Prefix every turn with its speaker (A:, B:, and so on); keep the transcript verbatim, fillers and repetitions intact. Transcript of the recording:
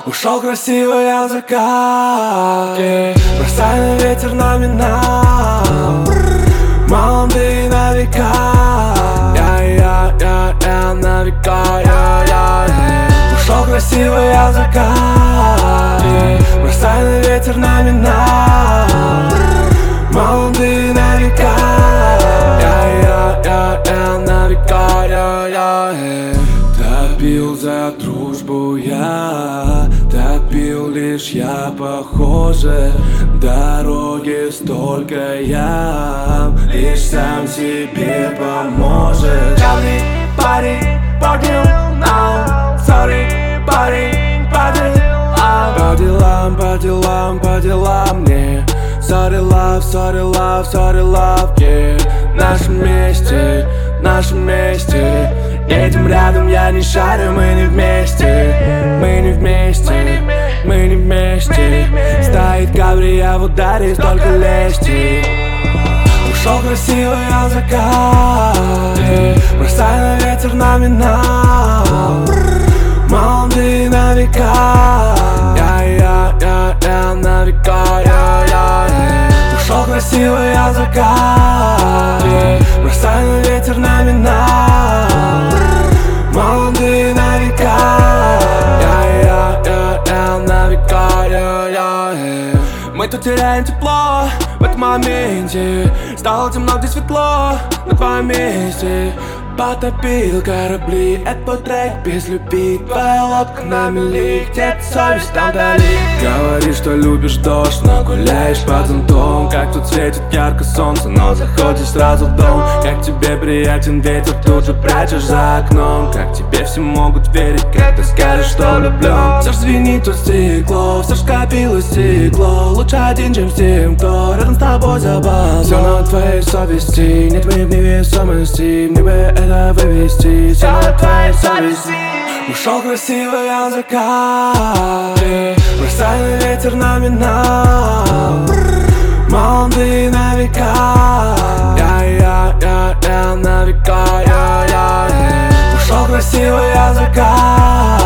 A: Ушел красивый от заката, бросай на ветер номинал. Молодые на века, я-я-я-я на века, я-я. Ушел красивый от заката, бросай на ветер номинал. Молодые на века, я-я-я-я на века, я-я. Допил за дружбу я, допил лишь я, похоже. Дороги столько ям, лишь сам себе поможет. Говни, парень, по делам, sorry, парень, по делам. По делам, по делам, по делам мне. Sorry love, sorry love, sorry love, yeah. В нашем месте, в нашем месте. Едем рядом, я не шарю, мы не вместе. Мы не вместе, мы не вместе. Стоит кабриолет в ударе, столько лести. Ушел красивый от заката, бросай на ветер номинал. Молодые на века, я-я-я-я на века, я-я. Ушел красивый от заката, бросай на ветер номинал. Молодые на века, я-я-я-я на века, я-я. Мы тут теряем тепло в этом моменте. Стало темно, где светло на твоем месте. Потопил корабли, это твой трек без любви. Твоя лодка на мели, где-то совесть там вдали. Говоришь, что любишь дождь, но гуляешь под зонтом. Как тут светит ярко солнце, но заходишь сразу в дом. Как тебе приятен ветер, тут же прячешь за окном. Как тебе все могут верить, как ты скажешь, что влюблен. Все ж звенит тут стекло, все ж копилось стекло. Лучше один, чем с тем, кто рядом с тобой забавно. Все на твоей совести, нет мы в невесомости. Мне бы это вывести, все на твоей совести. Ушел красивый от заката, бросай на ветер номинал. Молодые на века, я-я-я-я на века, я-я. Ушел красивый от заката,